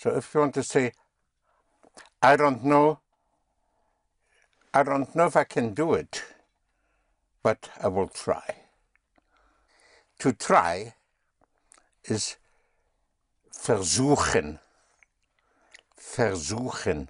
So if you want to say, I don't know if I can do it, but I will try. To try is versuchen. Versuchen.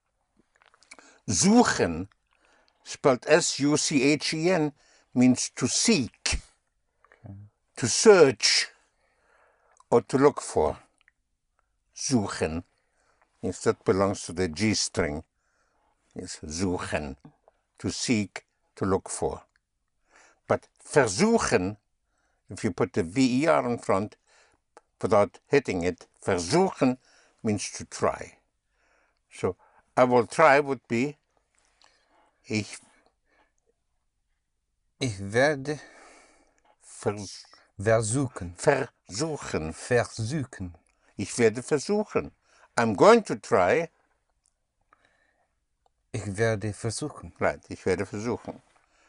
Suchen, spelled S-U-C-H-E-N, means to seek, to search, or to look for. Suchen. Yes, that belongs to the G string. Yes, suchen, to seek, to look for. But versuchen, if you put the V-E-R in front, without hitting it, versuchen means to try. So, I will try would be, ich werde versuchen. Versuchen. Versuchen. Ich werde versuchen. I'm going to try. Ich werde versuchen. Right, ich werde versuchen.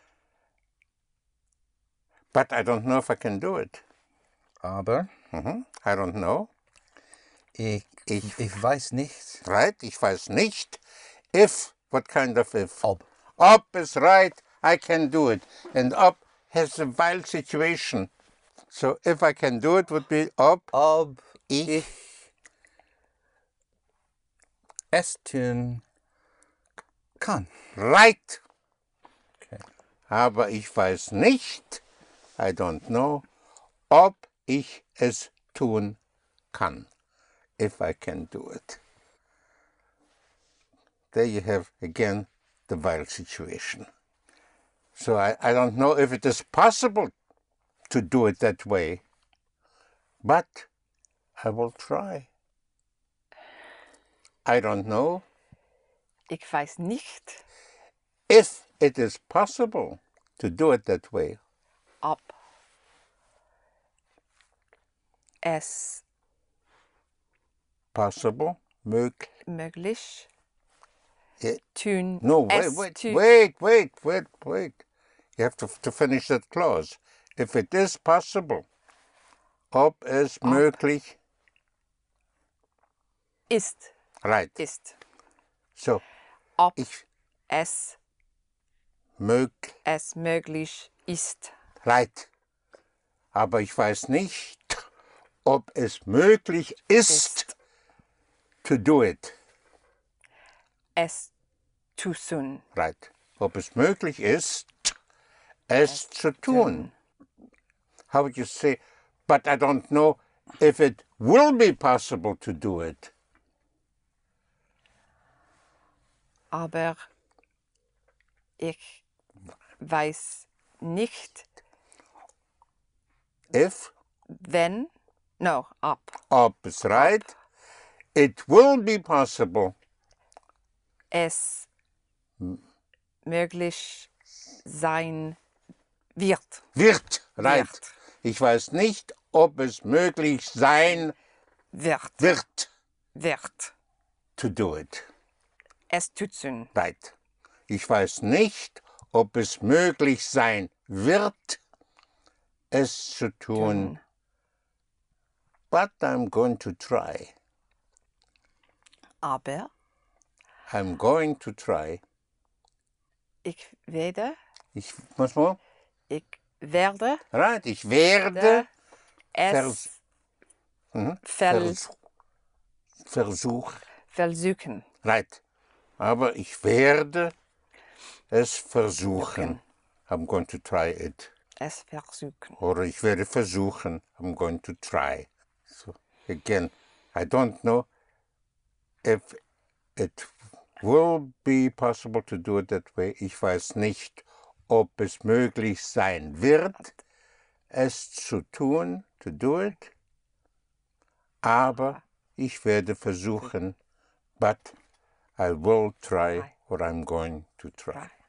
But I don't know if I can do it. Aber I don't know. ich weiß nicht. Right, ich weiß nicht. If, what kind of if? Ob. Ob is right, I can do it. And ob has a while situation. So if I can do it would be ob ich es tun kann. Right. Okay. Aber ich weiß nicht, I don't know, ob ich es tun kann. If I can do it. There you have again the while situation. So I don't know if it is possible to do it that way, but I will try. I don't know Ich weiß nicht, if it is possible to do it that way. ob es Possible, möglich Yeah. tun. No, es wait. tun. You have to finish that clause. If it is possible, ob es möglich Ist. Right. Ist. So, Ob ich es möglich möglich ist. Right. Aber ich weiß nicht, ob es möglich ist to do it. Es zu tun. Right. Ob es möglich ist, es zu tun. How would you say, but I don't know if it will be possible to do it. Aber ich weiß nicht, If, wenn, no, ob ob is right, it will be possible. es möglich sein wird. Wird, right. Wird. Ich weiß nicht, ob es möglich sein wird to do it. Es zu tun. Right. Ich weiß nicht, ob es möglich sein wird, es zu tun. But I'm going to try. Aber I'm going to try. ich werde Was more? Ich werde Right. Ich werde es versuchen. Right. Aber ich werde es versuchen. I'm going to try it. Es versuchen. Oder ich werde versuchen. I'm going to try. So again, I don't know if it will be possible to do it that way. Ich weiß nicht, ob es möglich sein wird, es zu tun, to do it. Aber ich werde versuchen, but I will try or I'm going to try.